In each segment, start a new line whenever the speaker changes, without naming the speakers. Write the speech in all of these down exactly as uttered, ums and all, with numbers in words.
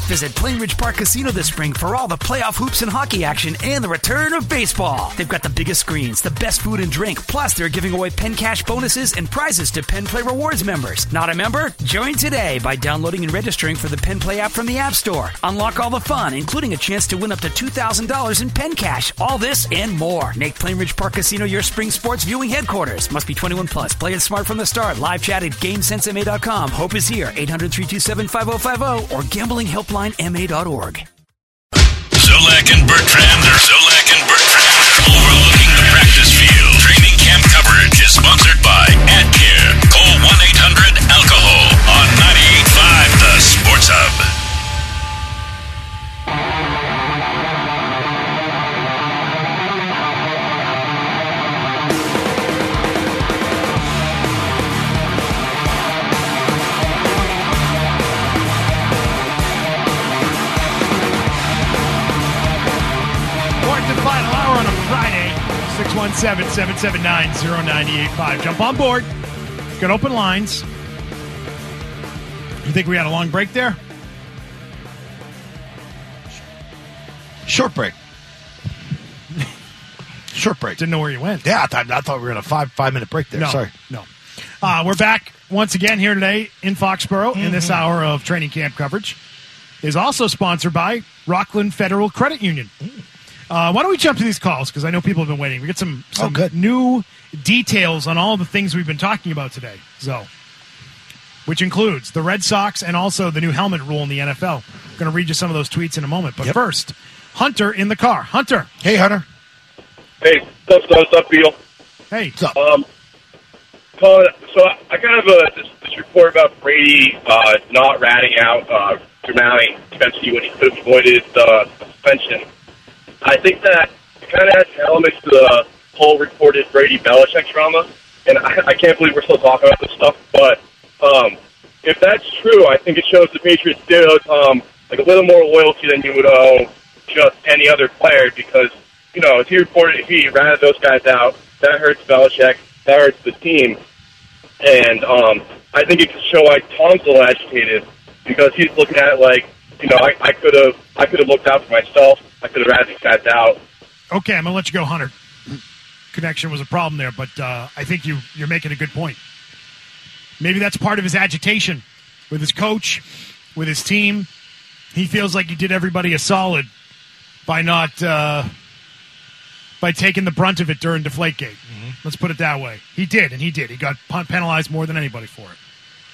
Visit Plainridge Park Casino this spring for all the playoff hoops and hockey action and the return of baseball. They've got the biggest screens, the best food and drink, plus they're giving away Penn Cash bonuses and prizes to Penn Play Rewards members. Not a member? Join today by downloading and registering for the Penn Play app from the App Store. Unlock all the fun, including a chance to win up to two thousand dollars in Penn Cash. All this and more. Make Plainridge Park Casino your spring sports viewing headquarters. Must be twenty-one plus. Play it smart from the start. Live chat at GameSense M A dot com. Hope is here. eight hundred, three two seven, five oh five oh or gambling helpline M A dot org.
Zolak and Bertrand are Zolak and Bertrand. Overlooking the practice field. Training camp coverage is sponsored by AdCare. Call one eight hundred alcohol on ninety-eight point five The Sports Hub.
Final hour on a Friday, six one seven, seven seven nine, zero nine eight five. Jump on board. Got open lines. You think we had a long break there?
Short break. Short break.
Didn't know where you went.
Yeah, I thought, I thought we were in a five five minute break there.
No,
Sorry.
No. Uh, we're back once again here today in Foxborough, mm-hmm. in this hour of training camp coverage. Is also sponsored by Rockland Federal Credit Union. Mm. Uh, why don't we jump to these calls? Because I know people have been waiting. We get some, some
oh, good.
new details on all the things we've been talking about today. So, which includes the Red Sox and also the new helmet rule in the N F L. I'm going to read you some of those tweets in a moment. But yep. first, Hunter in the car. Hunter.
Hey, Hunter.
Hey, what's up, what's up, Beal?
Hey.
What's up? Um, Colin, so I kind of uh, this, this report about Brady uh, not ratting out uh, Grimaldi, especially when he could have avoided uh, suspension. I think that it kind of has elements to the whole reported Brady-Belichick drama, and I, I can't believe we're still talking about this stuff, but um, if that's true, I think it shows the Patriots did um, like a little more loyalty than you would owe just any other player, because, you know, as he reported, if he ratted those guys out, that hurts Belichick, that hurts the team, and um, I think it could show why Tom's a little agitated, because he's looking at it like, you know, I could have I could have looked out for myself. I could have ratted these guys out.
Okay, I'm going to let you go, Hunter. Connection was a problem there, but uh, I think you, you're making a good point. Maybe that's part of his agitation with his coach, with his team. He feels like he did everybody a solid by not uh, by taking the brunt of it during Deflategate. Mm-hmm. Let's put it that way. He did, and he did. He got penalized more than anybody for it.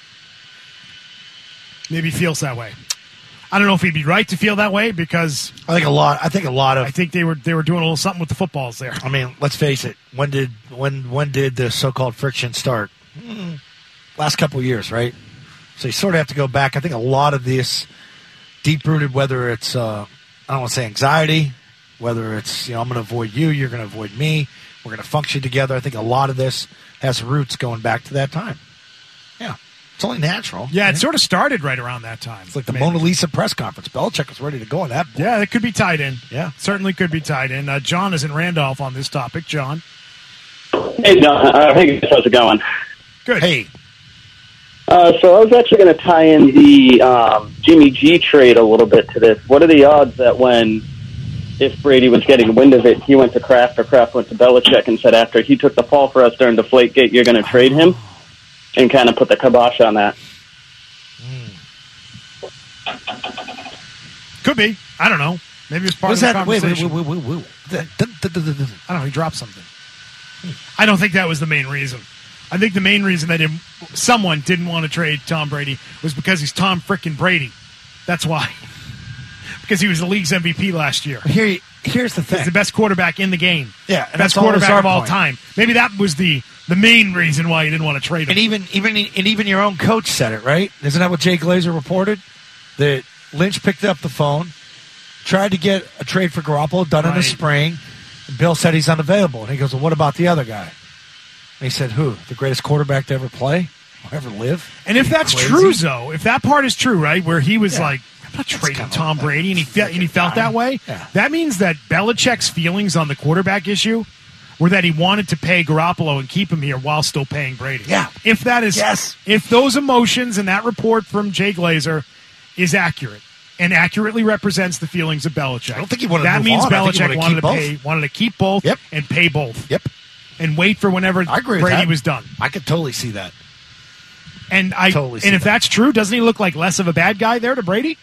Maybe he feels that way. I don't know if he'd be right to feel that way, because
I think a lot. I think a lot of.
I think they were they were doing a little something with the footballs there.
I mean, let's face it. When did when when did the so-called friction start? Mm, last couple of years, right? So you sort of have to go back. I think a lot of this deep-rooted, whether it's uh, I don't want to say anxiety, whether it's, you know, I'm going to avoid you, you're going to avoid me, we're going to function together. I think a lot of this has roots going back to that time. Yeah. It's only natural.
Yeah, it
right?
sort of started right around that time.
It's like the
maybe.
Mona Lisa press conference. Belichick was ready to go on that board.
Yeah, it could be tied in.
Yeah.
Certainly could be tied in. Uh, John is in Randolph on this topic. John.
Hey, John. Uh, hey, how's it going?
Good.
Hey.
Uh, so I was actually going to tie in the um, Jimmy G trade a little bit to this. What are the odds that when, if Brady was getting wind of it, he went to Kraft or Kraft went to Belichick and said, after he took the fall for us during Deflategate, you're going to trade him, and kind of put the kibosh on that?
Could be. I don't know. Maybe it's part
What's
of the
that? Wait, wait,
conversation.
wait, wait, wait, wait.
I don't know. He dropped something. I don't think that was the main reason. I think the main reason that him, someone didn't want to trade Tom Brady was because he's Tom frickin' Brady. That's why. Because he was the league's M V P last year.
Here, here's the thing.
He's the best quarterback in the game.
Yeah, and
best
that's
quarterback of all
point.
time. Maybe that was the, the main reason why he didn't want to trade him.
And even even and even your own coach said it, right? Isn't that what Jay Glazer reported? That Lynch picked up the phone, tried to get a trade for Garoppolo done right. in the spring. And Bill said he's unavailable. And he goes, well, what about the other guy? And he said, who? The greatest quarterback to ever play? Or ever live?
And if that's
crazy?
true, though, if that part is true, right, where he was
yeah.
like, I'm not trading Tom Brady, and he, fe- and he felt that way,
yeah.
that means that Belichick's feelings on the quarterback issue were that he wanted to pay Garoppolo and keep him here while still paying Brady.
Yeah.
If that is,
yes.
if those emotions and that report from Jay Glazer is accurate, and accurately represents the feelings of Belichick.
I don't think he wanted to
that
move
means
on. I think he
Belichick
wanted to
wanted
keep
to
both.
pay, wanted to keep both,
Yep.
and pay both.
Yep.
And wait for whenever
I agree with
Brady
that.
was done.
I could totally see that.
And I
Totally see
and if
that.
that's true, doesn't he look like less of a bad guy there to Brady?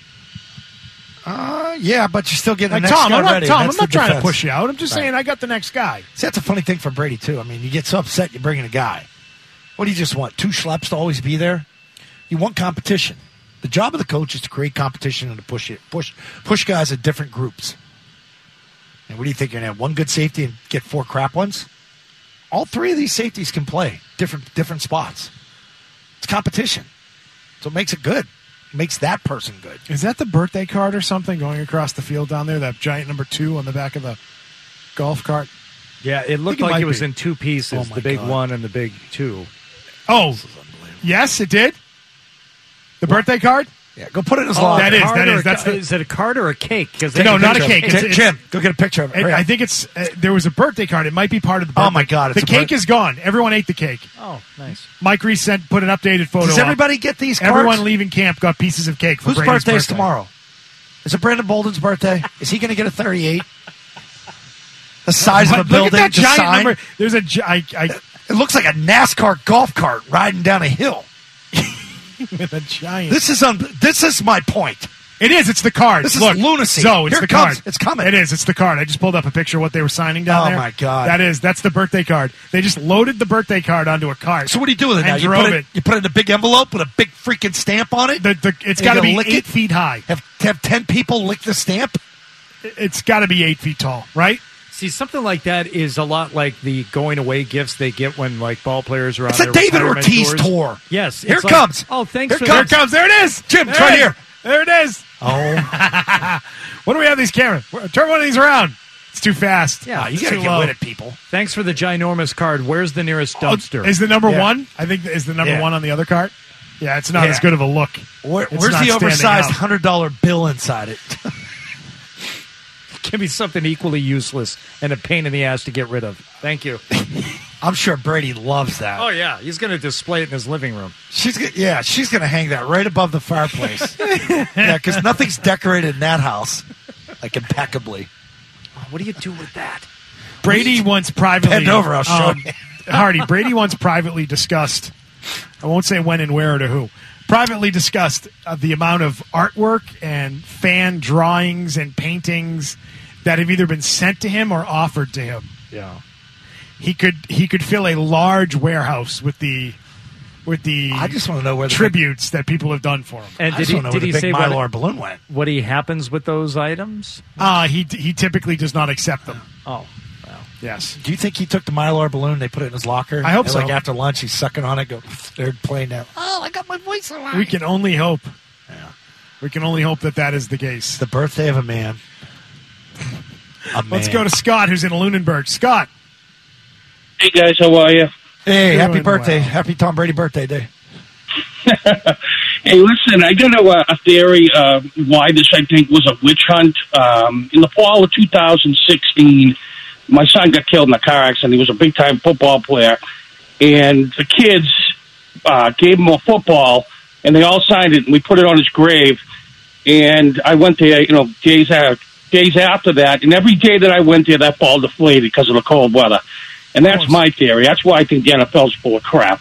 Uh, yeah, but you're still getting
Like
the next
Tom,
guy
I'm not
ready.
Tom, I'm
That's
not
the
trying
defense.
to push you out. I'm just
Right.
saying I got the next guy.
See, that's a funny thing for Brady, too. I mean, you get so upset you bring in a guy. What do you just want? Two schleps to always be there? You want competition. The job of the coach is to create competition and to push it, push push guys in different groups. And what do you think? You're going to have one good safety and get four crap ones? All three of these safeties can play different different spots. It's competition. So it makes it good. It makes that person good.
Is that the birthday card or something going across the field down there? That giant number two on the back of the golf cart?
Yeah, it looked
it
like
might
it was
be.
in two pieces,
Oh, my
the big
God.
one and the big two.
Oh, yes, it did. The birthday card?
Yeah, go put it in his
Oh,
locker.
that is-
Card
that
or
is-
a
that's
ca-
the-
is it a card or a cake? Because
No, not a cake. It's-
Jim,
it's-
Jim, go get a picture of it.
It-
Hurry
I
up.
think it's uh, there was a birthday card. It might be part of the birthday.
Oh, my God,
The
it's a
cake
birth-
is gone. Everyone ate the cake.
Oh, nice.
Mike Reese sent put an updated photo.
Does
up.
everybody get these cards?
Everyone leaving camp got pieces of cake for
Whose
Brady's
birthday is
birthday.
tomorrow? Is it Brandon Bolden's birthday? Is he going to get a thirty-eight? The size of a
Look
building
at that
to
giant
sign?
number. There's a gi- I, I,
It looks like a NASCAR golf cart riding down a hill.
with a giant.
This is un- this is my point.
It is. It's the card.
This is
Look,
lunacy.
So it's
Here
the
it comes.
card.
It's coming.
It is. It's the card. I just pulled up a picture of what they were signing down
Oh,
there.
my God.
That is. That's the birthday card. They just loaded the birthday card onto a cart.
So what do you do with it
and
now? You
drove
put it,
it.
you put it in a big envelope with a big freaking stamp on it?
The, the, it's
And
got to
you
be
lick
eight
it?
feet high.
Have, have ten people lick the stamp?
It's got to be eight feet tall, right?
See, something like that is a lot like the going away gifts they get when like ball players are on
It's a
their
David
retirement
Ortiz
tours.
tour.
Yes,
Here
it's
it
like,
comes.
Oh, thanks
Here
for
it
Here
that.
it comes. There it is.
Jim,
there
it's right
it is.
here.
There it is.
Oh,
What do we have these cameras? Turn one of these around. It's too fast.
Yeah,
you
It's
got to
too
get
low.
with it, people.
Thanks for the ginormous card. Where's the nearest dumpster?
Oh, is the number
Yeah.
one? I think is the number
Yeah.
one on the other cart. Yeah, it's not
Yeah.
as good of a look.
Where,
It's
where's
not
the
standing
oversized
out.
one hundred dollar bill inside it?
Give me something equally useless and a pain in the ass to get rid of. Thank you.
I'm sure Brady loves that.
Oh yeah, he's going to display it in his living room.
She's go- yeah, she's gonna hang that right above the fireplace. Yeah, because nothing's decorated in that house like impeccably.
What do you do with that?
Brady once privately
Bend over, I'll show
um,
you.
Hardy, Brady once privately discussed, I won't say when and where or to who, privately discussed uh, the amount of artwork and fan drawings and paintings that have either been sent to him or offered to him.
Yeah.
He could he could fill a large warehouse with the with the
I just want to know where the
tributes that people have done for him.
And
Big, I
did
just
he
want to know
did
where
he
the
say
big
what,
mylar balloon went.
what he happens with those items?
Uh, he he typically does not accept them.
Oh, well.
Yes.
Do you think he took the mylar balloon? They put it in his locker.
I hope
and
so.
Like after lunch, he's sucking on it. Go, they're playing now. Oh, I got my voice alive.
We can only hope.
Yeah.
We can only hope that that is the case.
The birthday of a man. A
Let's
man.
go to Scott, who's in Lunenburg. Scott.
Hey guys, how are you?
Hey, happy
Doing
birthday!
well.
Happy Tom Brady birthday day.
Hey, listen, I got a, a theory uh, why this, I think, was a witch hunt. Um, in the fall of two thousand sixteen, my son got killed in a car accident. He was a big-time football player. And the kids uh, gave him a football, and they all signed it, and we put it on his grave. And I went there, you know, days after, days after that, and every day that I went there, that ball deflated because of the cold weather. And that's my theory. That's why I think the N F L's full of crap.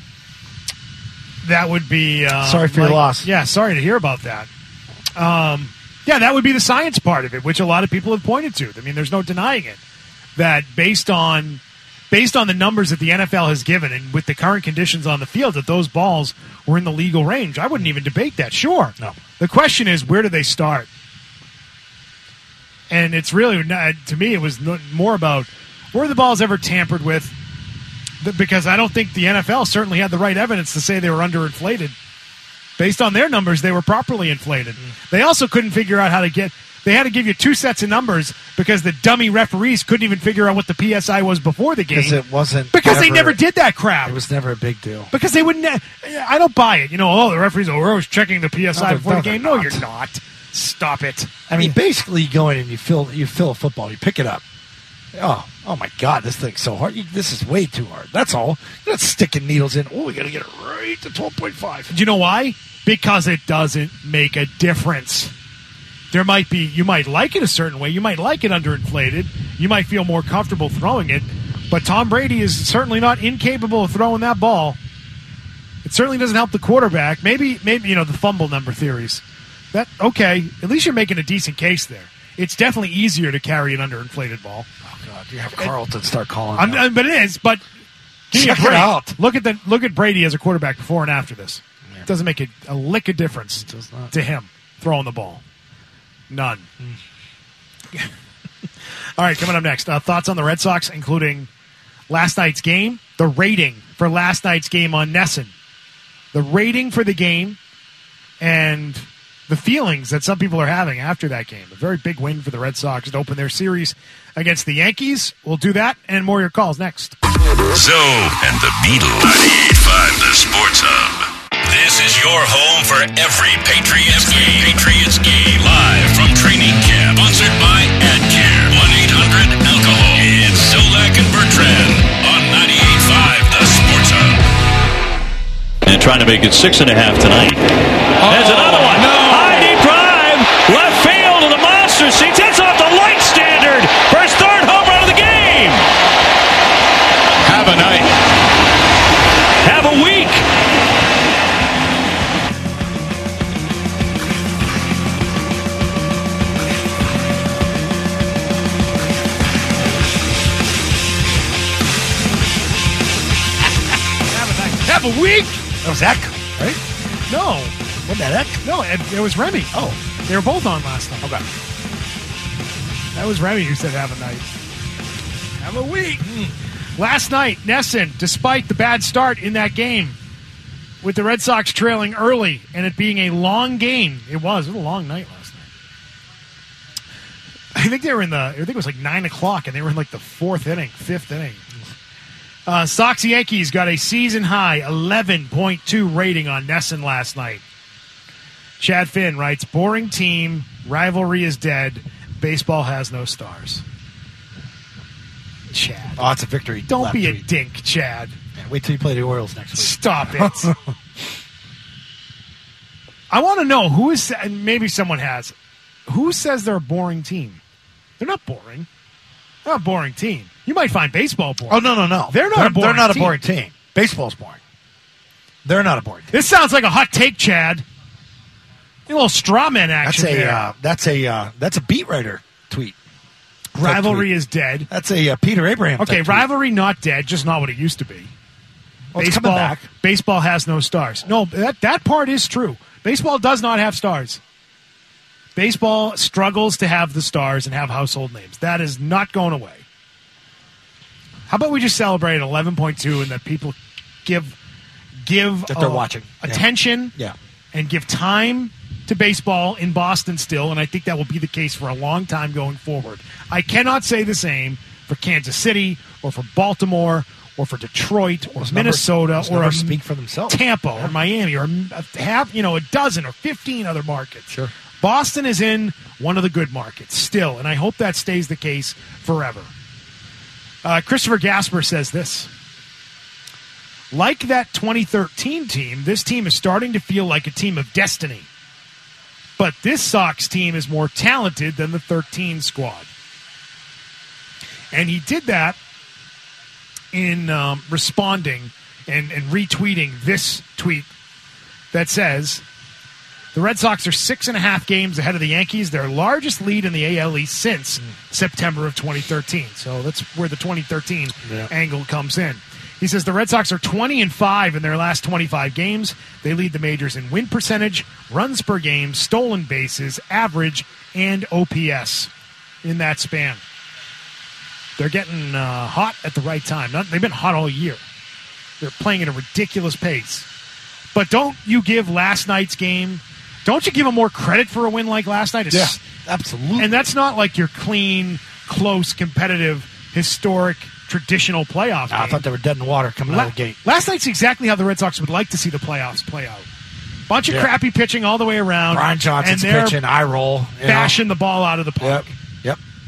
That would be. Uh,
Sorry for your
like-
loss.
Yeah, sorry to hear about that. Um, yeah, that would be the science part of it, which a lot of people have pointed to. I mean, there's no denying it. That based on based on the numbers that the N F L has given and with the current conditions on the field, that those balls were in the legal range. I wouldn't even debate that. Sure.
No.
The question is, where do they start? And it's really, not, to me, it was no- more about were the balls ever tampered with? Th- Because I don't think the N F L certainly had the right evidence to say they were underinflated. Based on their numbers, they were properly inflated. They also couldn't figure out how to get. They had to give you two sets of numbers because the dummy referees couldn't even figure out what the P S I was before the game.
Because it wasn't.
Because they
ever-
never did that crap.
It was never a big deal.
Because they wouldn't. I don't buy it. You know, oh, the referees are always checking the P S I
No, they're-
before the
no, they're
game. No,
not.
you're not. Stop it.
I mean, basically, you go in and you fill you fill a football, you pick it up, Oh, oh my God, this thing's so hard. You, this is way too hard. That's all. You're not sticking needles in. Oh, we got to get it right to twelve point five.
Do you know why? Because it doesn't make a difference. There might be, you might like it a certain way. You might like it underinflated. You might feel more comfortable throwing it. But Tom Brady is certainly not incapable of throwing that ball. It certainly doesn't help the quarterback. Maybe, maybe you know, the fumble number theories. That okay, at least you're making a decent case there. It's definitely easier to carry an underinflated ball.
Oh God, you have Carlton start calling.
I'm, I'm, but it is. But give me a
Check it
break.
out.
Look at the look at Brady as a quarterback before and after this.
Yeah.
It doesn't make a, a lick of difference
does not.
to him throwing the ball. None. Mm. All right, coming up next, uh, thoughts on the Red Sox, including last night's game, the rating for last night's game on Nesson, the rating for the game, and the feelings that some people are having after that game. A very big win for the Red Sox to open their series against the Yankees. We'll do that and more of your calls next.
Zoe and the Beatles. ninety-eight point five The Sports Hub. This is your home for every Patriots game. Patriots game. Live from training camp. Sponsored by AdCare. one eight hundred alcohol. It's Zolak and Bertrand on ninety-eight point five The Sports Hub.
And trying to make it six and a half tonight.
Oh,
There's another one.
No.
High deep drive. Left field to the monster seats. It's off the light standard for his third home run of the game.
Have a night.
Have a week.
Have a week?
That was Eck, right?
No.
Wasn't that Eck?
No, it, it was Remy.
Oh.
They were both on last night.
Okay.
That was Remy who said have a night. Have a week. Mm. Last night, Nesson, despite the bad start in that game, with the Red Sox trailing early and it being a long game, it was. It was a long night last night. I think they were in the, I think it was like nine o'clock and they were in like the fourth inning, fifth inning. Uh, Sox Yankees got a season-high eleven point two rating on Nesson last night. Chad Finn writes, boring team, rivalry is dead, baseball has no stars. Chad.
Oh, it's a victory.
Don't
lap
be a
tweet.
dink, Chad.
Yeah, wait till you play the Orioles next week.
Stop it. I want to know who is, and maybe someone has, who says they're a boring team? They're not boring. They're not a boring team. You might find baseball boring.
Oh, no, no, no.
They're not
they're,
a boring
They're not
team.
a boring team. Baseball's boring. They're not a boring team.
This sounds like a hot take, Chad. A little straw man action
That's a
there.
uh, that's a uh, that's a beat writer tweet.
Rivalry
tweet.
is dead.
That's a uh, Peter Abraham.
Okay,
type
rivalry not dead, just not what it used to be.
Well, it's
baseball,
coming back.
baseball has no stars. No, that that part is true. Baseball does not have stars. Baseball struggles to have the stars and have household names. That is not going away. How about we just celebrate eleven point two and that people give give
That they're
uh,
watching. Yeah.
attention
Yeah.
and give time to baseball in Boston still, and I think that will be the case for a long time going forward. I cannot say the same for Kansas City or for Baltimore or for Detroit or
Those
Minnesota
numbers, those
or a,
numbers speak for themselves.
Tampa
Yeah.
or Miami or a half, you know, a dozen or fifteen other markets.
Sure.
Boston is in one of the good markets still, and I hope that stays the case forever. Uh, Christopher Gasper says this. Like that twenty thirteen team, this team is starting to feel like a team of destiny. But this Sox team is more talented than the thirteen squad. And he did that in um, responding and, and retweeting this tweet that says, the Red Sox are six and a half games ahead of the Yankees, their largest lead in the A L East since mm. September of twenty thirteen. So that's where the twenty thirteen yeah. angle comes in. He says the Red Sox are twenty and five in their last twenty-five games. They lead the majors in win percentage, runs per game, stolen bases, average, and O P S in that span. They're getting uh, hot at the right time. Not, they've been hot all year. They're playing at a ridiculous pace. But don't you give last night's game, don't you give them more credit for a win like last night? It's,
yeah, absolutely.
And that's not like your clean, close, competitive, historic, traditional playoff game.
I thought they were dead in the water coming
La-
out of the gate.
Last night's exactly how the Red Sox would like to see the playoffs play out. Bunch of
yeah.
crappy pitching all the way around.
Brian Johnson's
and they're
pitching, eye roll.
Bashing know. the ball out of the park.
Yep. yep.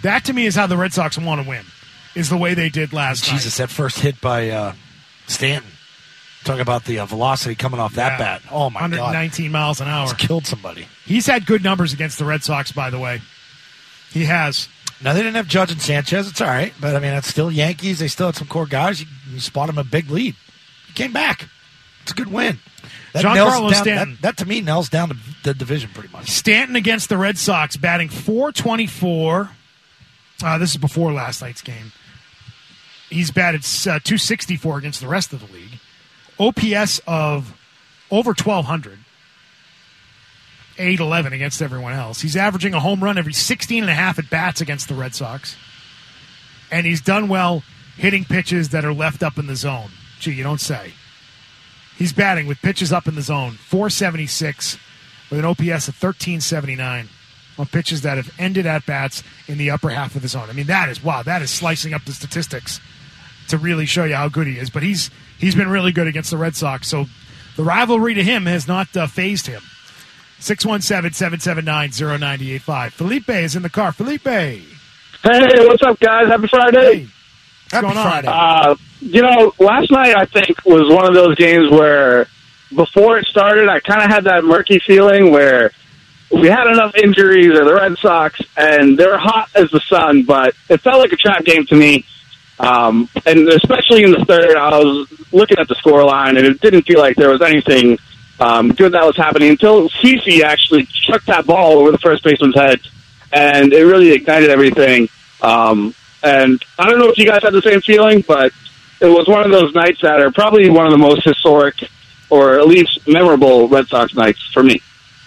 That to me is how the Red Sox want to win, is the way they did last night.
Jesus, that first hit by uh, Stanton. Talk about the uh, velocity coming off that
Yeah.
bat. Oh, my God.
one nineteen miles an hour.
It's killed somebody.
He's had good numbers against the Red Sox, by the way. He has.
Now, they didn't have Judge and Sanchez. It's all right. But, I mean, it's still Yankees. They still had some core guys. You, you spot them a big lead. He came back. It's a good win. That,
Giancarlo
nails down,
Stanton.
that, that, to me, nails down the, the division pretty much.
Stanton against the Red Sox, batting four twenty-four. Uh, this is before last night's game. He's batted uh, two sixty-four against the rest of the league. O P S of over twelve hundred. eight eleven against everyone else. He's averaging a home run every sixteen and a half at bats against the Red Sox. And he's done well hitting pitches that are left up in the zone. Gee, you don't say. He's batting with pitches up in the zone, four seventy-six with an O P S of thirteen seventy-nine on pitches that have ended at bats in the upper half of the zone. I mean, that is, wow, that is slicing up the statistics to really show you how good he is. But he's he's been really good against the Red Sox. So the rivalry to him has not uh, phased him. six one seven, seven seven nine, zero nine eight five. Felipe is in the car. Felipe. Hey,
what's up, guys? Happy Friday.
Hey, what's going on?
Uh, you know, last night I think was one of those games where before it started, I kind of had that murky feeling where we had enough injuries or the Red Sox, and they're hot as the sun, but it felt like a trap game to me. Um, and especially in the third, I was looking at the scoreline, and it didn't feel like there was anything um, good that was happening until Cece actually chucked that ball over the first baseman's head, and it really ignited everything. Um, and I don't know if you guys had the same feeling, but it was one of those nights that are probably one of the most historic or at least memorable Red Sox nights for me.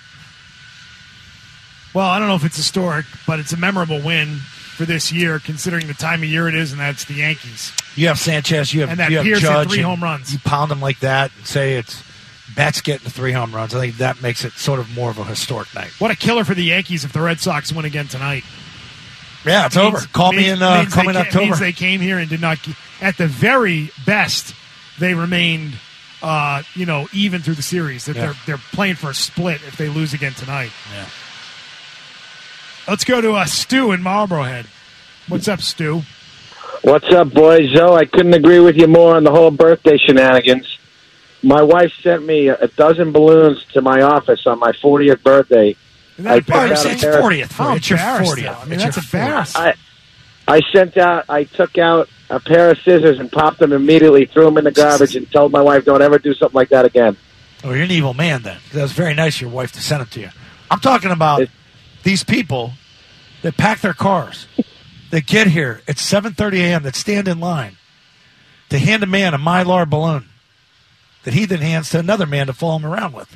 Well, I don't know if it's historic, but it's a memorable win for this year, considering the time of year it is, and that's the Yankees.
You have Sanchez, you have,
And that
you have
Pierce hit
Judge.
three
and
home runs.
You pound them like that and say it's Betts getting the three home runs. I think that makes it sort of more of a historic night.
What a killer for the Yankees if the Red Sox win again tonight.
Yeah, it's
Means-
over. Call me
means-
in, uh,
means
call
they
me in
ca-
October.
means they came here and did not, at the very best, they remained, uh, you know, even through the series. That
Yeah.
they're they're playing for a split if they lose again tonight.
Yeah.
Let's go to uh, Stu in Marlboro Head. What's up, Stu?
What's up, boys? Joe, I couldn't agree with you more on the whole birthday shenanigans. My wife sent me a dozen balloons to my office on my fortieth birthday. I took out a pair of-
fortieth.
How
It's your
embarrassed,
fortieth.
though. I mean,
It's
that's
your
embarrassing.
I, I sent out, I took out a pair of scissors and popped them immediately, threw them in the garbage, and told my wife, don't ever do something like that again.
Oh, you're an evil man then. That was very nice of your wife to send it to you. I'm talking about
It-
these people that pack their cars, that get here at seven thirty a.m., that stand in line to hand a man a Mylar balloon that he then hands to another man to follow him around with.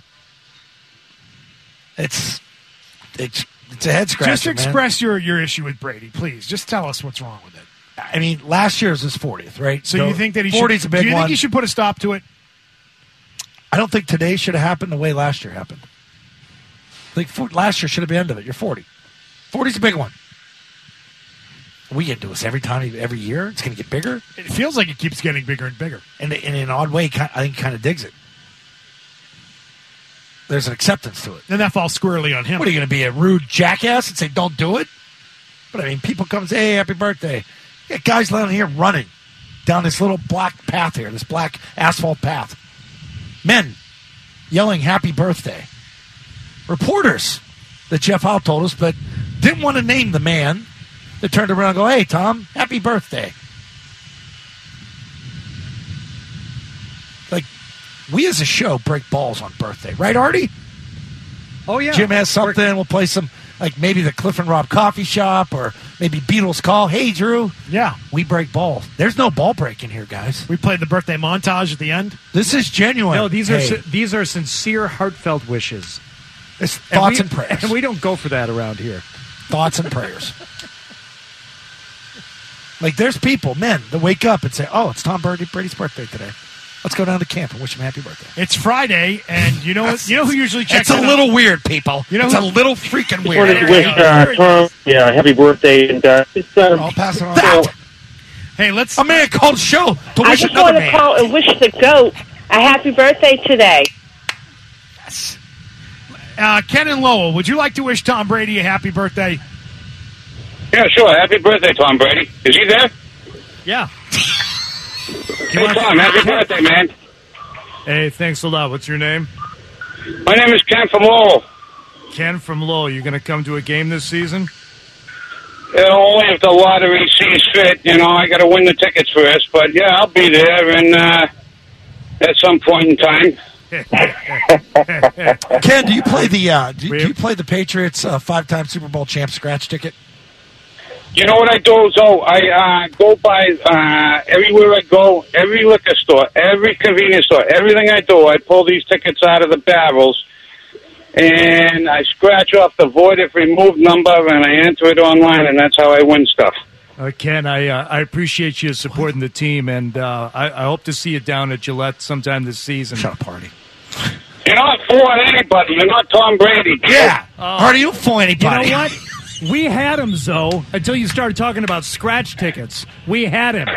It's it's it's a head scratcher.
Just
man.
express your, your issue with Brady, please. Just tell us what's wrong with it.
I mean, last year's his fortieth, right?
So you think that he should?
forty's a big
do you
one.
think he should put a stop to it?
I don't think today should have happened the way last year happened. I think for, last year should have been the end of it. You're forty. forty's a big one. We can do this every time, every year. It's going to get bigger.
It feels like it keeps getting bigger and bigger.
And, and in an odd way, ki- I think kind of digs it. There's an acceptance to it.
Then that falls squarely on him.
What are you going to be, a rude jackass and say, don't do it? But I mean, people come and say, hey, happy birthday. You got guys down here running down this little black path here, this black asphalt path. Men yelling happy birthday. Reporters that Jeff Howe told us, but didn't want to name the man that turned around and go, hey, Tom, happy birthday. Like, we as a show break balls on birthday. Right, Artie?
Oh, yeah.
Jim has something. We'll play some, like maybe the Cliff and Rob coffee shop or maybe Beatles call. Hey, Drew.
Yeah.
We break balls. There's no ball breaking here, guys.
We played the birthday montage at the end.
This is genuine.
No, these are
Hey,
si- these are sincere, heartfelt wishes.
it's thoughts and,
we,
prayers.
And we don't go for that around here.
Thoughts and prayers. Like, there's people, men, that wake up and say, oh, it's Tom Brady, Brady's birthday today. Let's go down to camp and wish him happy birthday.
It's Friday, and you know what? You know who usually checks
It's a
in
little
on-
weird, people.
You know
it's
who-
a little freaking
Just
weird.
wanted to
There
wish
you go.
uh,
There it
Tom
is.
yeah, happy birthday. And uh, it's, uh,
I'll pass it on.
That-
Hey, let's.
A man called show to
I
wish
just
another
want to
man.
call and wish the GOAT a happy birthday today.
Yes.
Uh, Ken and Lowell, would you like to wish Tom Brady a happy birthday?
Yeah, sure. Happy birthday, Tom Brady. Is he there?
Yeah.
Hey, Tom, happy birthday, man.
Hey, thanks a lot. What's your name?
My name is Ken from Lowell.
Ken from Lowell. You going to come to a game this season?
You know, only if the lottery sees fit. You know, I got to win the tickets first. But, yeah, I'll be there and uh, at some point in time.
Ken, do you play the uh, do, you, do you play the Patriots uh, five-time Super Bowl champ scratch ticket?
You know what I do? So I uh, go by uh, everywhere I go, every liquor store, every convenience store, everything I do, I pull these tickets out of the barrels, and I scratch off the void if removed number, and I enter it online, and that's how I win stuff.
Uh, Ken, I uh, I appreciate you supporting the team, and uh, I, I hope to see you down at Gillette sometime this season.
Shut up, Hardy.
You're not fooling anybody. You're not Tom Brady.
Yeah.
Oh.
Hardy, you don't fool anybody.
You know what? We had him, Zoe, until you started talking about scratch tickets. We had him.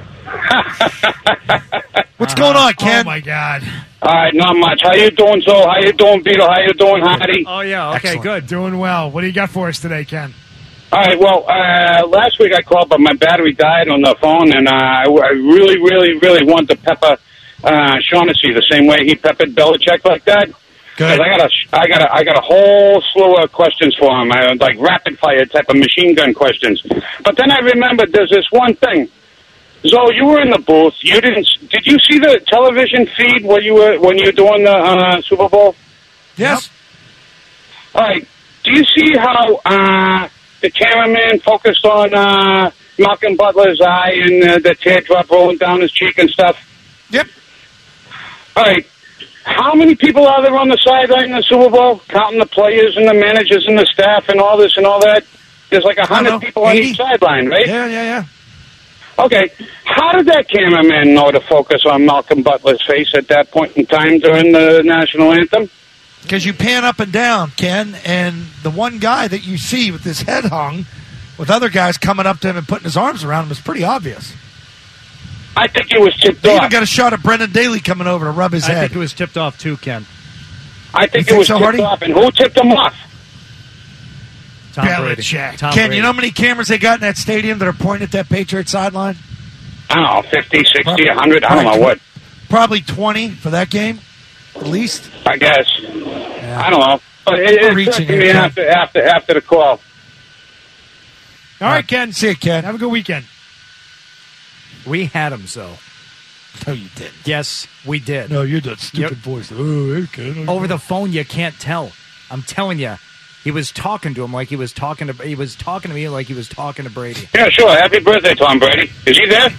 What's going on, Ken?
Oh, my God.
All right, not much. How you doing, Zoe? How you doing, Beetle? How you doing, Hardy?
Oh, yeah, okay,
Excellent.
good.
Doing well. What do you got for us today, Ken?
All right, well, uh, last week I called, but my battery died on the phone, and uh, I, I really, really, really wanted to pepper uh, Shaughnessy the same way he peppered Belichick like that.
Good.
I got a, I got a, I got a whole slew of questions for him, I, like rapid fire type of machine gun questions. But then I remembered there's this one thing. Zoe, you were in the booth. You didn't? Did you see the television feed when you were when you were doing the uh, Super Bowl?
Yes.
All right. Do you see how uh, the cameraman focused on uh, Malcolm Butler's eye and uh, the teardrop rolling down his cheek and stuff?
Yep.
All right. How many people are there on the sideline in the Super Bowl, counting the players and the managers and the staff and all this and all that? There's like a hundred people on each sideline, right?
Yeah, yeah, yeah.
Okay. How did that cameraman know to focus on Malcolm Butler's face at that point in time during the national anthem?
Because you pan up and down, Ken, and the one guy that you see with his head hung, with other guys coming up to him and putting his arms around him, is pretty obvious.
I think it was tipped
they
off.
They even got a shot of Brendan Daly coming over to rub his
I
head.
I think it was tipped off too, Ken.
I think
you
it was
think so,
tipped
Hardy?
off. And who tipped him off?
Tom Brady.
Belichick.
Tom
Ken,
Brady.
you know how many cameras they got in that stadium that are pointing at that Patriot sideline?
I don't know, fifty, sixty,
Probably-
one hundred, I don't know what.
Probably twenty for that game, at least.
I guess. I don't know. But it,
We're
it
reaching
took me
here, Ken.
after, after, after the call.
All right, Ken.
See you, Ken.
Have a good weekend.
We had him, Zoe.
No, you didn't.
Yes, we did.
No, you're that stupid
Yep.
voice. Oh, hey, Ken.
Over the phone, you can't tell. I'm telling you, he was talking to him like he was talking to. He was talking to me like he was talking to Brady.
Yeah, sure. Happy birthday, Tom Brady. Is he there?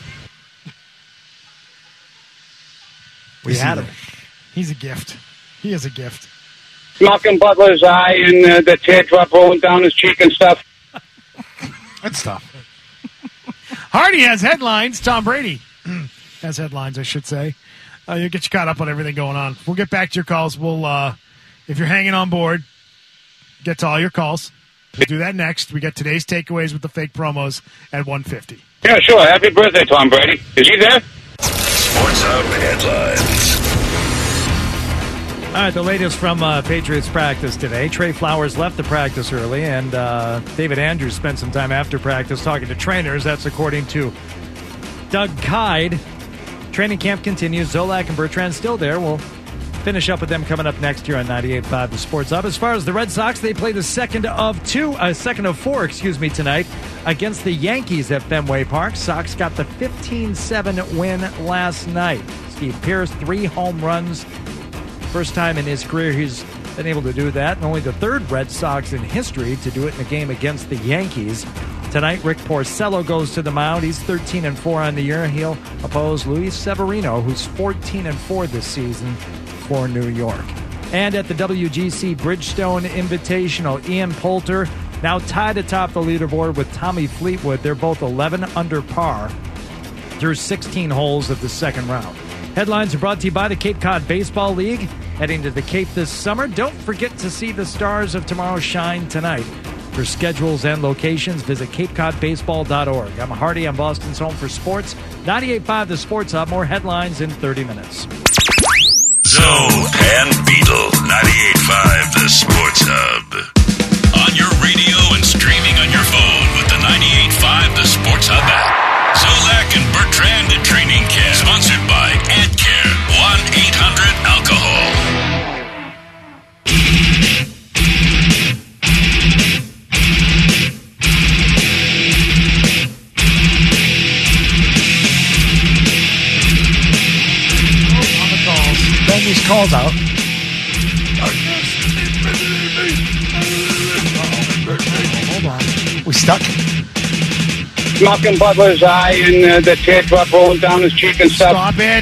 We
Is he
had
there?
him.
He's a gift. He is a gift.
Malcolm Butler's eye and uh, the teardrop rolling down his cheek and stuff.
Good stuff.
Hardy has headlines. Tom Brady has headlines, I should say. Uh, you'll get you caught up on everything going on. We'll get back to your calls. We'll, uh, if you're hanging on board, get to all your calls. We'll do that next. We got today's takeaways with the fake promos at one fifty.
Yeah, sure. Happy birthday, Tom Brady. Is he there?
Sports Hub headlines.
All right, the latest from uh, Patriots practice today. Trey Flowers left the practice early, and uh, David Andrews spent some time after practice talking to trainers. That's according to Doug Kyde. Training camp continues. Zolak and Bertrand still there. We'll finish up with them coming up next year on ninety-eight point five The Sports Hub. As far as the Red Sox, they play the second of two, uh, second of four, excuse me, tonight against the Yankees at Fenway Park. Sox got the fifteen seven win last night. Steve Pearce, three home runs. First time in his career he's been able to do that, and only the third Red Sox in history to do it in a game against the Yankees. Tonight, Rick Porcello goes to the mound. He's thirteen and four on the year. He'll oppose Luis Severino, who's fourteen and four this season for New York. And at the W G C Bridgestone Invitational, Ian Poulter now tied atop the leaderboard with Tommy Fleetwood. They're both eleven under par through sixteen holes of the second round. Headlines are brought to you by the Cape Cod Baseball League. Heading to the Cape this summer. Don't forget to see the stars of tomorrow shine tonight. For schedules and locations, visit cape cod baseball dot org. I'm Hardy. I'm Boston's home for sports. ninety-eight point five The Sports Hub. More headlines in thirty minutes.
Zoe and Beetle, ninety-eight point five The Sports Hub. On your radio and streaming on your phone with the Bertrand Training Camp. Sponsored by AdCare. one eight hundred alcohol.
On the calls. Bang these calls out. Hold on. We stuck?
Malcolm Butler's eye and uh, the teardrop rolling down his cheek and stuff.
Stop it.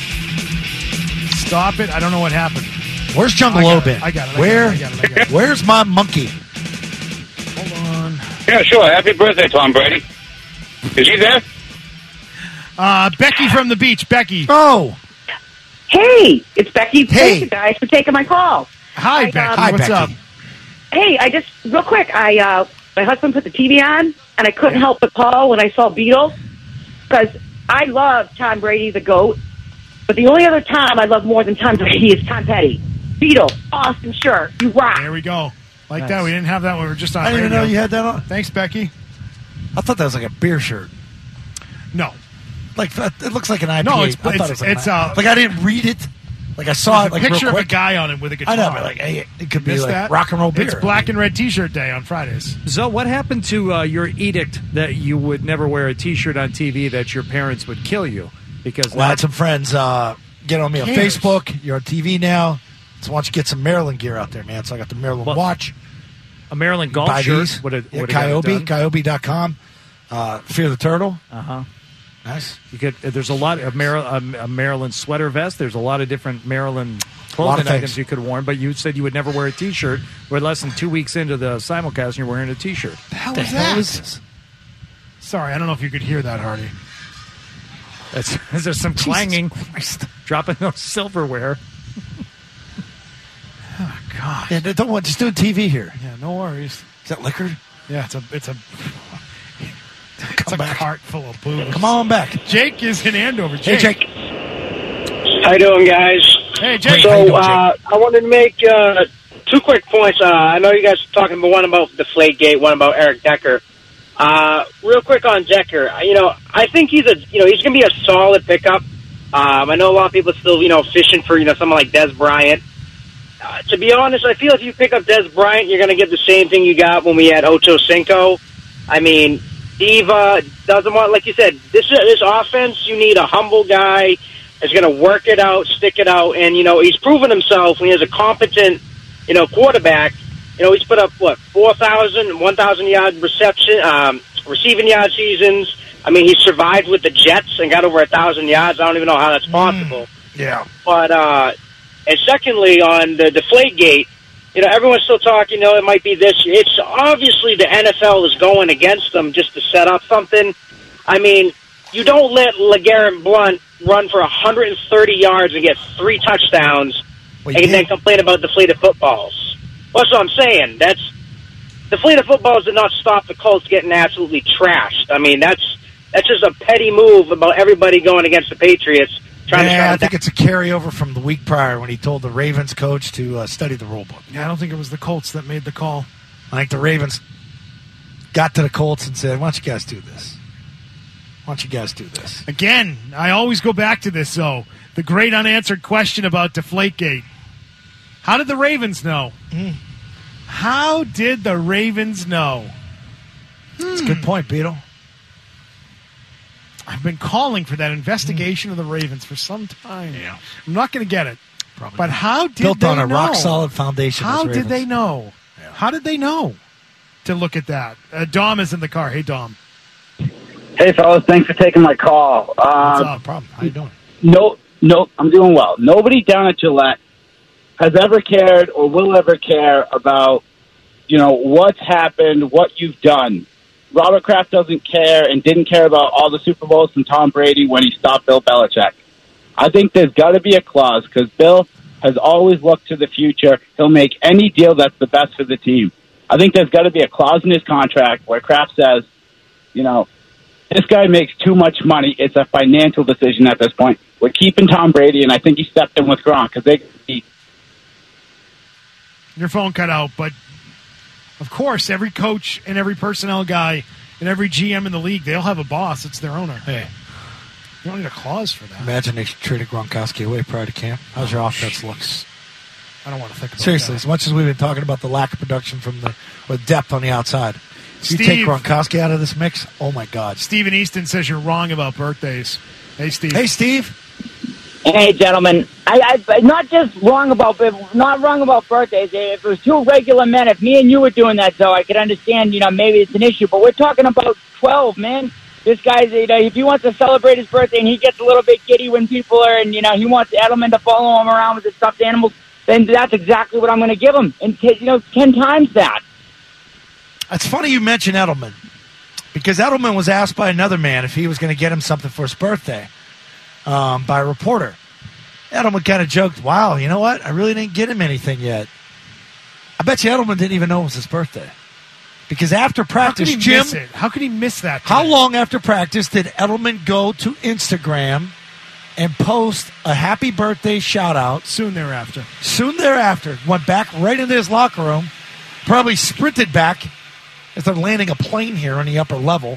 Stop it. I don't know what happened.
Where's Jungle
I
O
got it.
been?
I got it. I
Where?
got it. I got it. I got it.
Where's my monkey?
Hold on.
Yeah, sure. Happy birthday, Tom Brady. Is he there?
Uh, Becky from the beach. Becky.
Oh.
Hey, it's Becky.
Hey.
Thank you guys for taking my call.
Hi,
I,
Becky.
um,
Hi,
What's
Becky.
up?
Hey, I just real quick. I uh, my husband put the T V on, and I couldn't help but call when I saw Beatles because I love Tom Brady, the GOAT. But the only other Tom I love more than Tom Brady is Tom Petty. Beatles, awesome shirt, you rock.
There we go. Like
Nice.
that. We didn't have that when we were just on
I didn't even
radio.
know you had that on.
Thanks, Becky.
I thought that was like a beer shirt.
No.
Like it looks like an I P A.
No, it's-
I thought
it's-
it was like,
it's,
an,
uh,
like I didn't read it. Like I saw
There's
it like
a picture
real
of a
quick.
guy on it with a guitar.
I know, but like hey, it could be
Missed
like
that?
rock and roll beer.
It's black and red T-shirt day on Fridays.
So what happened to uh, your edict that you would never wear a T-shirt on T V, that your parents would kill you? Because
Well, I had some friends uh, get on me on
Cares.
Facebook. You're on T V now. So why don't you get some Maryland gear out there, man? So I got the Maryland
Well,
watch.
a Maryland golf
Buy
shirt
these.
would have
Yeah,
would have
Coyote, Coyote dot com. Uh, Fear the Turtle.
Uh huh.
Nice.
You could. There's a lot of Mar- um, a Maryland sweater vest. There's a lot of different Maryland
A lot of
clothing
things.
items you could have worn. But you said you would never wear a T-shirt. We're less than two weeks into the simulcast, and you're wearing a T-shirt.
The hell
The
is
hell
that?
is this?
Sorry, I don't know if you could hear that, Hardy.
That's, there's some clanging, dropping those silverware.
Oh, God.
Yeah, don't want just doing T V here.
Yeah, no worries.
Is that liquored?
Yeah, it's a it's a it's
Come
a
back.
cart full of booze.
Come on back.
Jake is in Andover.
Hey,
Jake.
Jake.
How you doing, guys?
Hey, Jake.
How you
So
doing,
uh, I wanted to make uh, two quick points. Uh, I know you guys are talking about one about Deflategate, one about Eric Decker. Uh, real quick on Decker, you know, I think he's a you know he's going to be a solid pickup. Um, I know a lot of people are still you know fishing for you know someone like Des Bryant. Uh, to be honest, I feel if you pick up Des Bryant, you're going to get the same thing you got when we had Ocho Cinco. I mean, Diva doesn't want, like you said, this this offense. You need a humble guy that's going to work it out, stick it out, and you know he's proven himself when he has a competent, you know, quarterback. You know, he's put up what four thousand, one thousand yard reception, um, receiving yard seasons. I mean, he survived with the Jets and got over a thousand yards. I don't even know how that's possible.
Yeah.
But uh, and secondly, on the Deflategate, you know, everyone's still talking. You know, it might be this. It's obviously the N F L is going against them just to set up something. I mean, you don't let LeGarrette Blount run for one hundred thirty yards and get three touchdowns,
Well,
and
you
then
did.
complain about deflated footballs. Well, that's what I'm saying. That's deflated footballs did not stop the Colts getting absolutely trashed. I mean, that's that's just a petty move about everybody going against the Patriots. Trying to
Yeah,
shut
I
them
think
down.
it's a carryover from the week prior when he told the Ravens coach to uh, study the rule book.
Yeah, I don't think it was the Colts that made the call.
I think the Ravens got to the Colts and said, why don't you guys do this? Why don't you guys do this?
Again, I always go back to this, though. The great unanswered question about Deflategate. How did the Ravens know?
Mm.
How did the Ravens know?
That's a good point, Beetle.
I've been calling for that investigation of the Ravens for some time.
Yeah.
I'm not going to get it.
Probably
But
not.
how did
Built
they
on a
know?
rock-solid foundation.
How
those
did they
Ravens.
know?
Yeah.
How did they know to look at that? Uh, Dom is in the car. Hey, Dom.
Hey, fellas, thanks for taking my call.
What's
Uh,
up?
No problem. How you doing?
no, no, I'm doing well. Nobody down at Gillette has ever cared or will ever care about, you know, what's happened, what you've done. Robert Kraft doesn't care and didn't care about all the Super Bowls from Tom Brady when he stopped Bill Belichick. I think there's got to be a clause because Bill has always looked to the future. He'll make any deal that's the best for the team. I think there's got to be a clause in his contract where Kraft says, you know, this guy makes too much money. It's a financial decision at this point. We're keeping Tom Brady, and I think he stepped in with Gronk because they. He,
Your phone cut out, but of course, every coach and every personnel guy and every G M in the league, they all have a boss. It's their owner.
Hey.
You don't need a clause for that.
Imagine they traded Gronkowski away prior to camp. How's your
Oh,
offense looks?
I don't want to think about
Seriously,
that.
as much as we've been talking about the lack of production from the or depth on the outside, if you
Steve-
take Gronkowski out of this mix, oh my God.
Stephen Easton says you're wrong about birthdays. Hey, Steve.
Hey, Steve.
Hey, gentlemen. I, I not just wrong about not wrong about birthdays. If it was two regular men, if me and you were doing that, though, I could understand. You know, maybe it's an issue. But we're talking about twelve, man. This guy's, you know, if he wants to celebrate his birthday and he gets a little bit giddy when people are, and you know, he wants Edelman to follow him around with his stuffed animals, then that's exactly what I'm going to give him, and t- you know, ten times that.
It's funny you mention Edelman because Edelman was asked by another man if he was going to get him something for his birthday um, by a reporter. Edelman kind of joked, wow, you know what? I really didn't get him anything yet. I bet you Edelman didn't even know it was his birthday. Because after practice,
How could he
Jim,
miss it? How could he miss that?
how
today?
long after practice did Edelman go to Instagram and post a happy birthday shout out?
Soon thereafter.
Soon thereafter, went back right into his locker room, probably sprinted back as they're landing a plane here on the upper level.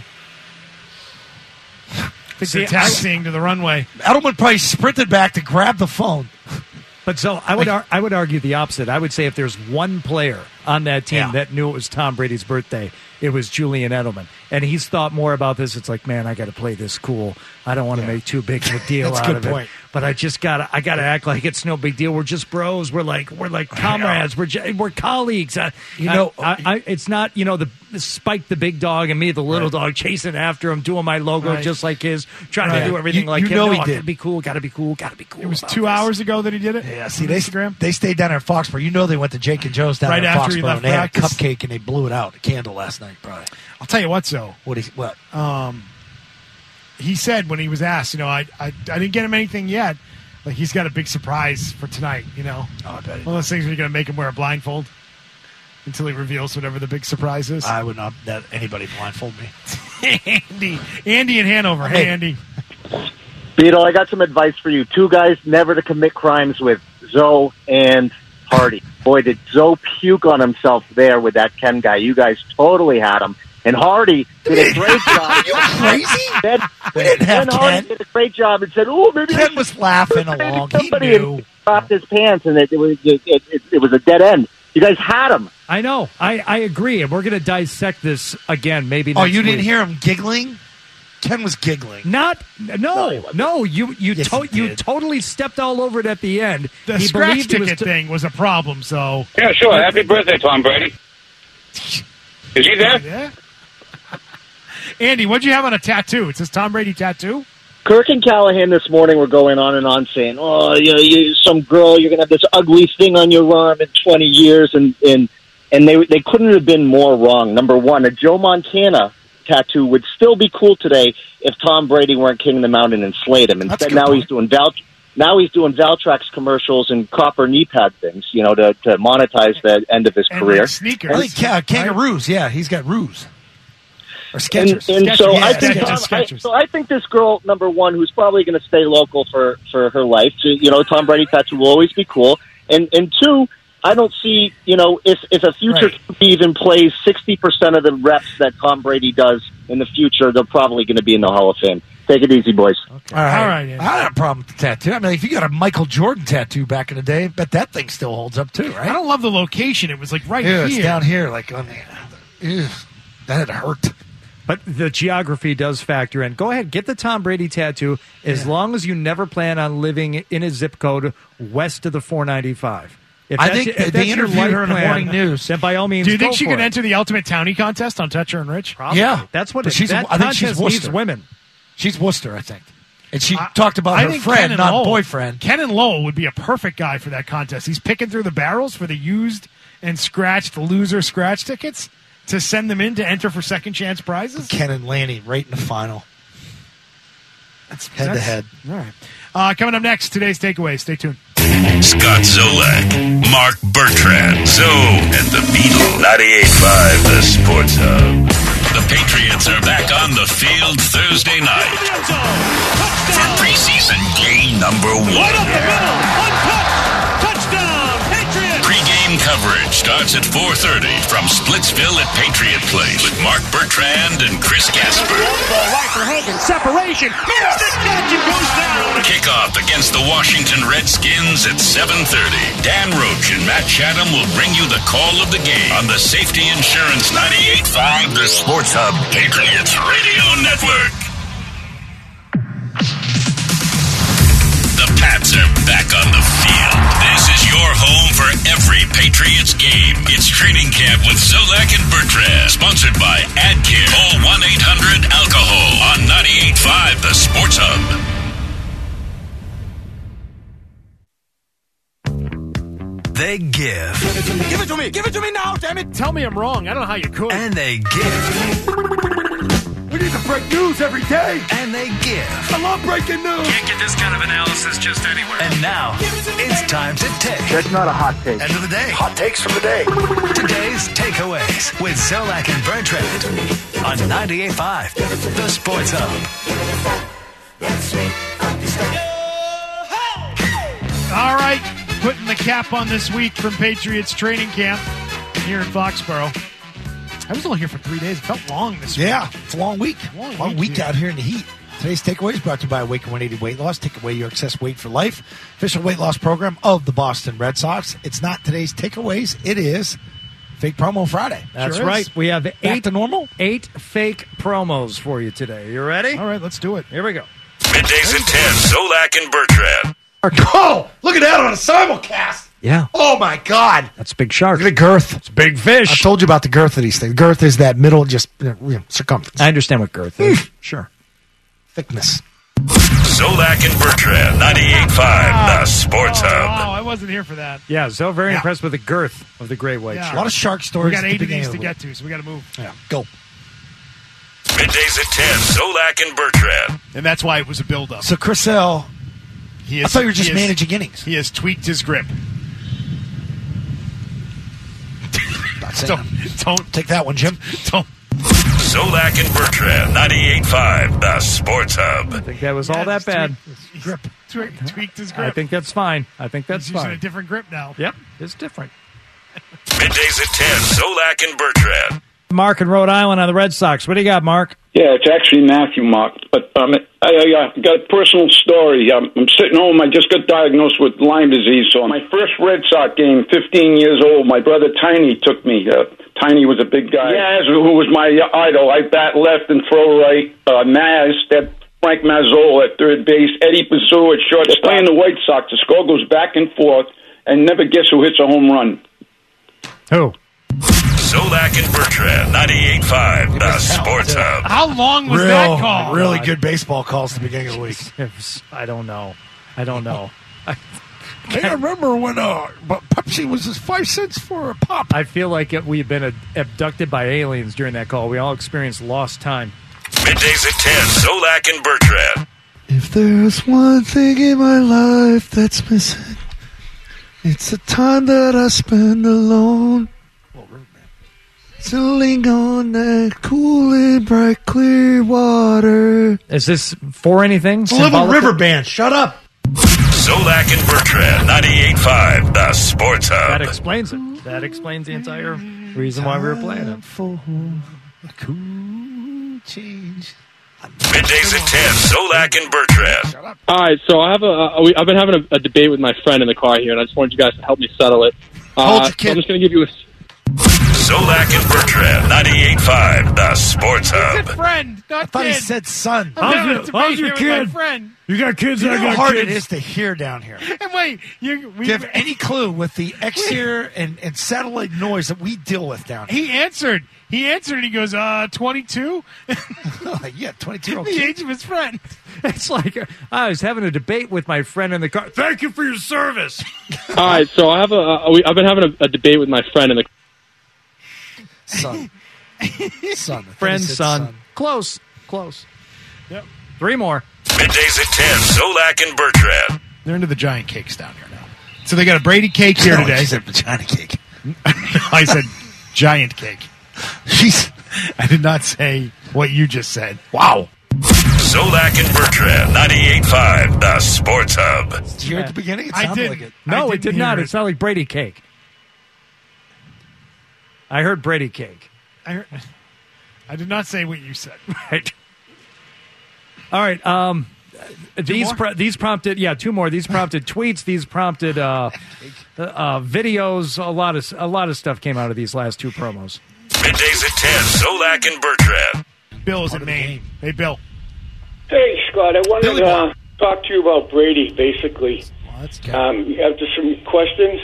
They're taxiing to the runway.
Edelman probably sprinted back to grab the phone.
But so I would ar- I would argue the opposite. I would say if there's one player on that team
Yeah.
that knew it was Tom Brady's birthday, it was Julian Edelman. And he's thought more about this. It's like, man, I got to play this cool. I don't want to
Yeah.
make too big of a deal
That's a
out
good
of
point.
it. But I just got to I got to act like it's no big deal. We're just bros. We're like we're like comrades. We're j- we're colleagues. I,
You know-
I, I, I, it's not you know the Spike the big dog and me the little dog chasing after him, doing my logo
Right.
just like his, trying
Right.
to do everything
You-
like
you
him.
know
No,
he
I
did.
gotta be cool. Got to be cool. Got to be cool.
It was
about
two
this.
hours ago that he did it?
Yeah, see,
On
they,
Instagram?
they stayed down there at Foxborough. You know they went to Jake and Joe's down
Right
there at
after he
Foxborough,
left
and they had a
practice.
cupcake and they blew it out, a candle last night, probably.
I'll tell you what, so.
What? He, what?
Um, he said when he was asked, you know, I, I, I didn't get him anything yet. Like, he's got a big surprise for tonight, you know?
Oh, I bet he
One of those things where you're going to make him wear a blindfold until he reveals whatever the big surprise is.
I would not let anybody blindfold me.
Andy. Andy in Hanover. Hey,
Hey.
Andy.
Beetle, I got some advice for you. Two guys never to commit crimes with, Zoe and Hardy. Boy, did Zoe puke on himself there with that Ken guy. You guys totally had him. And Hardy did a great job.
Are you crazy?
Then,
We didn't have
then Hardy
Ken.
did a great job and said, "Oh, maybe
Ken was laughing along. He
somebody
knew.
and dropped his pants, and it, it was it, it, it was a dead end." You guys had him.
I know. I, I agree. And we're going to dissect this again maybe
Oh,
next
you didn't
week.
hear him giggling? Ken was giggling.
Not no no you you
Yes,
to,
he
you
did.
totally stepped all over it at the end.
The
he
scratch
believed he was
ticket
t-
thing was a problem, so.
Yeah, sure. Happy birthday, Tom Brady. Is he there?
Yeah. Andy, what'd you have on a tattoo? It says Tom Brady tattoo?
Kirk and Callahan this morning were going on and on saying, "Oh, you know, you, some girl, you're going to have this ugly thing on your arm in twenty years," and and and they they couldn't have been more wrong. Number one, a Joe Montana tattoo would still be cool today if Tom Brady weren't King of the Mountain and slayed him.
That's a
Instead,
good
now
point.
he's doing Val. Now he's doing Valtrex commercials and copper knee pad things, you know, to, to monetize the end of his
And
career.
like sneakers.
I think ca- kangaroos. Yeah, he's got roos. Or
And,
Skechers.
and
Skechers,
so
yeah,
I think
Skechers,
Tom, I,
Skechers.
so I think this girl, number one, who's probably going to stay local for, for her life. So, you know, Tom Brady tattoo will always be cool. And and two, I don't see, you know, if if a future
Right.
Q B even plays sixty percent of the reps that Tom Brady does in the future, they're probably going to be in the Hall of Fame. Take it easy, boys.
All right.
All right, Andy.
I don't have a problem with the tattoo. I mean, if you got a Michael Jordan tattoo back in the day, I bet that thing still holds up too, right?
I don't love the location. It was like right
Yeah, it's
here.
down here, like on the. Ew, that hurt.
But the geography does factor in. Go ahead, get the Tom Brady tattoo as long as you never plan on living in a zip code west of the four ninety-five. If
I
that's-
think
if
they
that's your
interviewed
life
her in the
plan,
morning news.
Then by all means,
Do you think
go
she
for
could
it.
enter the Ultimate Townie contest on Touch Her and Rich?
Probably.
Yeah.
That's what
But
it,
she's-
that
I think she's
contest needs
Worcester.
women.
She's Worcester, I think. And she
I-
talked about
I
her
think
friend,
Ken and
not
Lowell-
boyfriend.
Ken and Lowell would be a perfect guy for that contest. He's picking through the barrels for the used and scratched loser scratch tickets to send them in to enter for second chance prizes.
Ken and Lanny right in the final.
That's
Head to
that's-
head.
All right. Uh, coming up next, today's takeaway. Stay tuned.
Scott Zolak, Mark Bertrand, Zoe, and the Beetle. ninety-eight point five, the Sports Hub. The Patriots are back on the field Thursday night for preseason game number one.
Right up the middle. Untouched. Touchdown. Patriots.
Pre-game coverage starts at four thirty from Splitsville at Patriot Place with Mark Bertrand and Chris Gasper.
Right for Hagen. Separation. Here's the catch. It goes down.
Kickoff against the Washington Redskins at seven thirty. Dan Roach and Matt Chatham will bring you the call of the game on the Safety Insurance ninety-eight point five, the Sports Hub, Patriots Radio Network. The Pats are back on the field. This is your home for every Patriots game. It's Training Camp with Zolak and Bertrand. Sponsored by AdCare. Call one eight hundred alcohol on ninety-eight point five, the Sports Hub.
They give.
Give it to me. Give it to me. Give it to me now, damn it. Tell me I'm wrong. I don't know how you could.
And they give.
We need to break news every day.
And they give.
I love breaking news.
Can't get this kind of analysis just anywhere. And now, it's time to take.
That's not a hot take.
End of the day.
Hot takes from the day.
Today's takeaways with Zolak and Bertrand on ninety-eight point five, the Sports Hub.
All right. Putting the cap on this week from Patriots training camp here in Foxborough. I was only here for three days. It felt long this week.
Yeah, it's a long week.
Long,
long
week,
week
here.
out here in the heat. Today's takeaway is brought to you by Awaken one eighty Weight Loss. Take away your excess weight for life. Official weight loss program of the Boston Red Sox. It's not today's takeaways. It is Fake Promo Friday.
That's
Sure
right.
is.
We have
Back
eight
to normal.
eight fake promos for you today. You ready?
All right, let's do it.
Here we go.
Middays at ten, Zolak and Bertrand.
Oh, look at that on a simulcast.
Yeah.
Oh, my God.
That's a big shark.
Look at the girth.
It's a big fish.
I told you about the girth of these things. Girth is that middle, just you know, circumference.
I understand what girth is. Sure.
Thickness.
Zolak and Bertrand, ninety-eight point five, the Sports
Oh,
Hub.
wow, I wasn't here for that.
Yeah, so very
Yeah.
impressed with the girth of the great white
Yeah.
shark.
A lot of shark
We
stories.
got
at the
eight of
beginning
these
of
to
the
get
week.
to, so we got to move.
Yeah, go.
Middays at ten, Zolak and Bertrand.
And that's why it was a build-up.
So, Chris L.,
He
I
has,
thought you were just
he has-
managing innings.
He has tweaked his grip.
Not saying
Don't,
that.
don't,
Take that one, Jim.
don't.
Zolak and Bertrand, ninety-eight point five, the Sports Hub.
I think that was all
Yeah,
that
just
bad.
Tweaked, grip. Tweaked, tweaked his grip.
I think that's fine. I think that's
He's using
fine.
a different grip now.
Yep, it's different.
Middays at ten, Zolak and Bertrand.
Mark in Rhode Island on the Red Sox. What do you got, Mark?
Yeah, it's actually Matthew, Mark. But um, I, I uh, got a personal story. Um, I'm sitting home. I just got diagnosed with Lyme disease. So my first Red Sox game, fifteen years old, my brother Tiny took me. Uh, Tiny was a big guy. Yaz, who was my idol. I bat left and throw right. Uh, Maz, that Frank Mazzola at third base. Eddie Pizzuo at shortstop. Playing the White Sox. The score goes back and forth, and never guess who hits a home run.
Who?
Zolak and Bertrand, ninety-eight point five, the Sports Hub.
How long was
Real,
that call?
really good baseball calls at the beginning of the week.
I don't know. I don't know. I,
Hey, I remember when uh, but Pepsi was just five cents for a pop.
I feel like it, we've been ad- abducted by aliens during that call. We all experienced lost time.
Middays at ten, Zolak and Bertrand.
If there's one thing in my life that's missing, it's the time that I spend alone. Sailing on that cool and bright clear water.
Is this for anything?
It's a Little
Symbolical?
River Band. Shut up.
Zolak and Bertrand, ninety-eight point five, the Sports Hub.
That explains it. That explains the entire reason why we were playing it.
For a cool change.
Middays at ten, Zolak and Bertrand.
All right, so I have a. Uh, we, I've been having a, a debate with my friend in the car here, and I just wanted you guys to help me settle it. Uh,
Hold your
so
kid.
I'm just going to give you a.
Zolak and Bertrand, ninety-eight point five, the Sports Hub.
Friend, not
I thought he
kid.
said son.
I'm
How's
having
your-
a debate
how's your
here with my
kid?
friend.
You got kids?
You know
I
how
got
hard
kids.
it is to hear down here.
And wait, you, we,
Give any clue with the X-ear and, and satellite noise that we deal with down here.
he answered. He answered and he goes, uh, twenty-two?
Yeah, twenty-two-year-old
The
kid.
age of his friend.
It's like uh, I was having a debate with my friend in the car. Thank you for your service.
All right, so I have a. Uh, we, I've been having a, a debate with my friend in the.
Son. Son. I thought he
Friend,
said
son. Close. Close.
Yep.
Three more.
Middays at ten, Zolak and Bertrand.
They're into the giant cakes down here now. So they got a Brady cake here
No,
today.
he said vagina cake.
I said giant cake.
Jeez.
I did not say what you just said. Wow.
Zolak and Bertrand, ninety-eight point five, the Sports Hub.
Did you hear at the beginning? It
I
sounded
did.
like it.
No,
I
it did
didn't
not.
hear
It sounded like Brady cake. I heard Brady cake.
I heard, I did not say what you said.
Right. All right. Um, these
more?
pro- these prompted yeah two more. These prompted tweets. These prompted uh, uh, videos. A lot of a lot of stuff came out of these last two promos.
Middays at ten. Solak and Bertrand.
Bill is in Maine. Hey, Bill.
Hey, Scott, I wanted
Billy
to uh, talk to you about Brady, basically. Um, after some questions.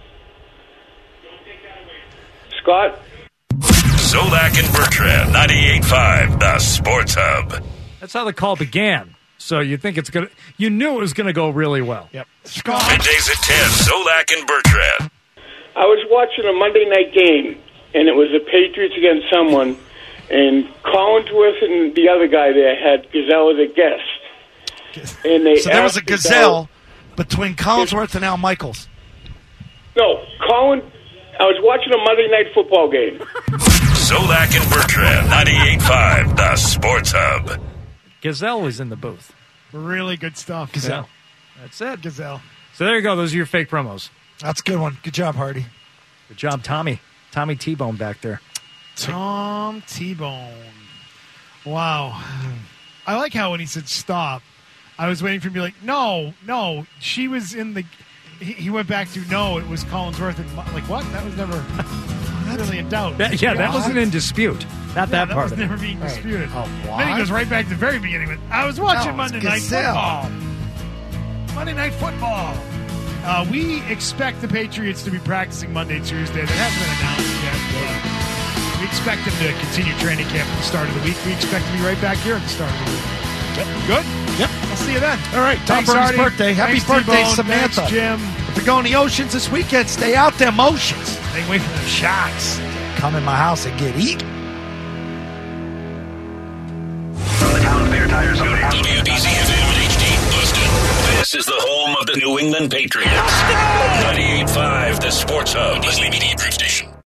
Scott?
Solak and Bertrand, ninety-eight point five, the Sports Hub.
That's how the call began. So you think it's gonna? You knew it was gonna go really well.
Yep.
Middays at ten. Solak and Bertrand.
I was watching a Monday night game, and it was the Patriots against someone, and Collinsworth and the other guy there had Gazelle as a guest. And they
So there was a
asked
gazelle between Collinsworth and Al Michaels.
about- No, Colin. I was watching a Monday night football game.
Solak and Bertrand, ninety-eight point five, the Sports Hub.
Gazelle was in the booth.
Really good stuff.
Gazelle. That's it.
Gazelle.
So there you go. Those are your fake promos.
That's a good one. Good job, Hardy.
Good job, Tommy. Tommy T-Bone back there.
Tom T-Bone. Wow. I like how when he said stop, I was waiting for him to be like, no, no, she was in the... He, he went back to, no, it was Collinsworth. And like, what? That was never really in doubt.
That, yeah, that wasn't in dispute. Not
Yeah,
that
that
part
was
of it.
never being disputed.
Oh, what?
Then he goes right back to the very beginning with, I was watching
No, it's
Monday Night
Gazelle.
Football. Monday Night Football. Uh, we expect the Patriots to be practicing Monday, Tuesday. That hasn't been announced yet. Uh, we expect them to continue training camp at the start of the week. We expect to be right back here at the start of the week. Good?
Yep.
I'll see you then.
All right. Tom
Thanks,
Burns'
Artie.
birthday. Happy
Thanks,
birthday,
T-Bone.
Samantha.
Thanks, Jim.
If you're going to the oceans this weekend, stay out them oceans.
Stay away from them sharks.
Come in my house and get eaten.
From the town of Bear Tires on W B Z F M and H D Boston. This is the home of the New England Patriots. ninety-eight point five, the Sports Hub. Leslie Media Group Station.